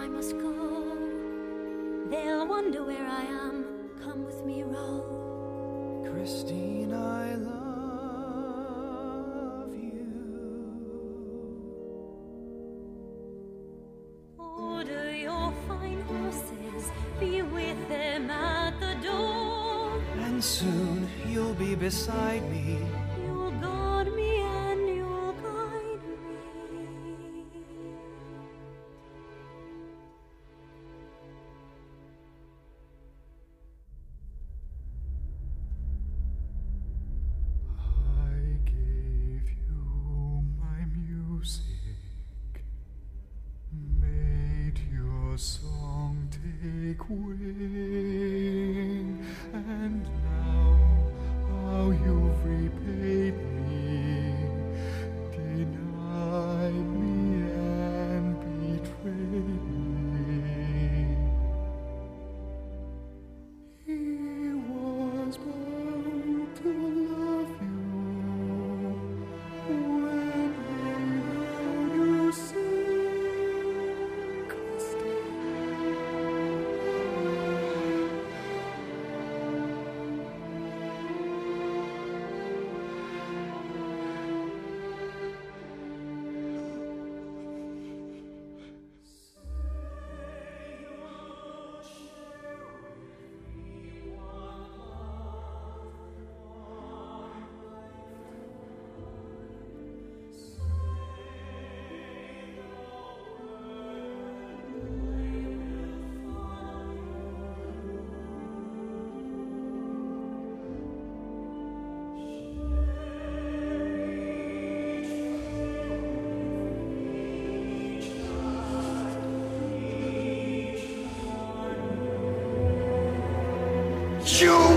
I must go. They'll wonder where I am. Come with me, row. Christine, I love you. Order your fine horses, be with them at the door. And soon you'll be beside me. You'll guard me and you'll guide me. I gave you my music, made your song take wing, and now how you've repaid me, denied me and betrayed me. He was bound to love you when he heard you sing, You